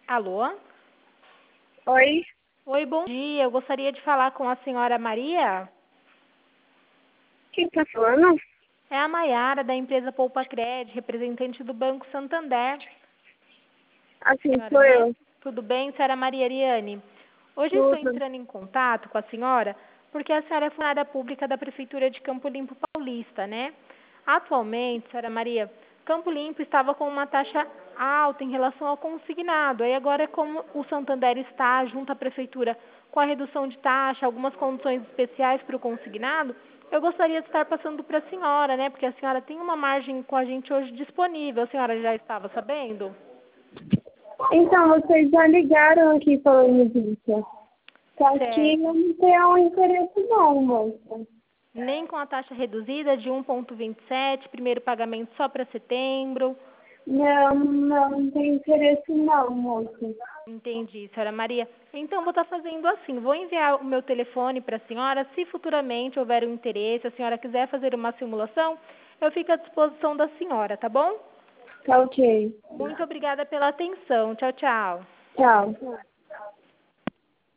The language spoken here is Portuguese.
Alô? Oi, Oi, bom dia. Eu gostaria de falar com a senhora Maria. quem tá falando? É a Maiara, da empresa Poupa Cred, representante do Banco Santander. Assim, Senhora sou mesmo? eu. Tudo bem, senhora Maria Ariane? Hoje eu estou Tudo. entrando em contato com a senhora porque a senhora é funcionária pública da Prefeitura de Campo Limpo Paulista, né? Atualmente, senhora Maria, Campo Limpo estava com uma taxa alta em relação ao consignado. Aí agora, como o Santander está junto à Prefeitura com a redução de taxa, algumas condições especiais para o consignado, eu gostaria de estar passando para a senhora, né? Porque a senhora tem uma margem com a gente hoje disponível. A senhora já estava sabendo? Então, vocês já ligaram aqui falando disso. Só que eu Certo. não tenho interesse não, moça. Nem com a taxa reduzida de 1,27, primeiro pagamento só para setembro. Não tenho interesse não, moça. Entendi, senhora Maria. Então, vou estar fazendo assim. Vou enviar o meu telefone para a senhora. Se futuramente houver um interesse, a senhora quiser fazer uma simulação, eu fico à disposição da senhora, tá bom? Tá ok. Muito obrigada pela atenção. Tchau, tchau. Tchau.